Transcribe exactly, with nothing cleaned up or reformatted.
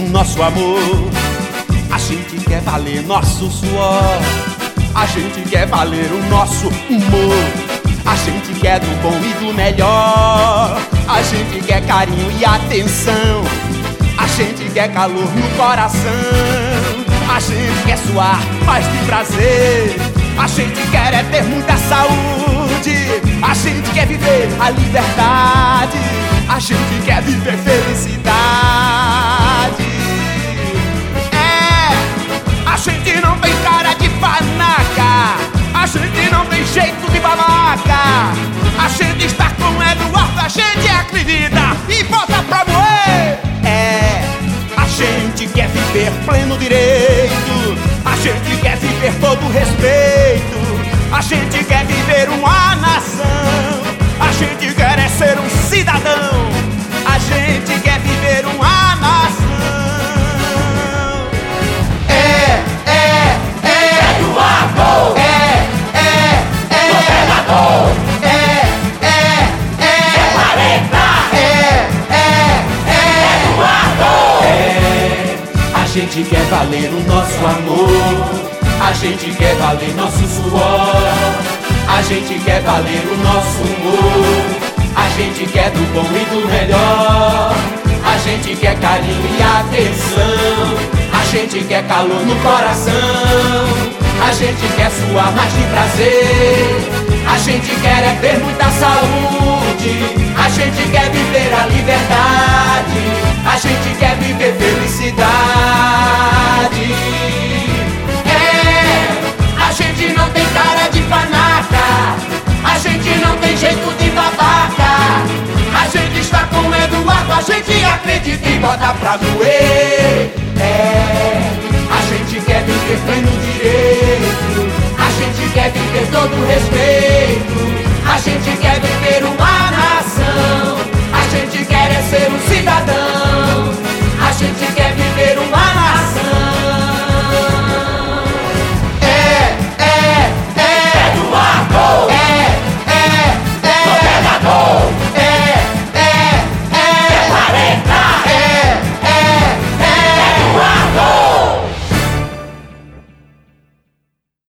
nosso amor. A gente quer valer nosso suor. A gente quer valer o nosso humor. A gente quer do bom e do melhor. A gente quer carinho e atenção. A gente quer calor no coração. A gente quer suar, paz e prazer. A gente quer é ter muita saúde. A gente quer viver a liberdade. A gente quer viver felicidade. É, a gente não tem cara de panaca. A gente não tem jeito de babaca. A gente está com o Eduardo, a gente acredita e bota pra moer. É, a gente quer viver pleno direito. A gente quer viver todo respeito. A gente quer viver uma nação. A gente quer é ser um cidadão. A gente quer viver uma nação. É, é, é Eduardo! É, é, é governador! É, é, é quarenta! É, é, é Eduardo! É, a gente quer valer o nosso amor. A gente quer valer nosso suor. A gente quer valer o nosso humor. A gente quer do bom e do melhor. A gente quer carinho e atenção. A gente quer calor no coração. A gente quer suar mais de prazer. A gente quer é ter muita saúde. A gente quer viver a liberdade. A gente quer viver felicidade. A gente não tem cara de panaca. A gente não tem jeito de babaca. A gente está com o Eduardo, a gente acredita e bota pra doer. É, a gente quer viver pleno direito. A gente quer viver todo respeito. A gente quer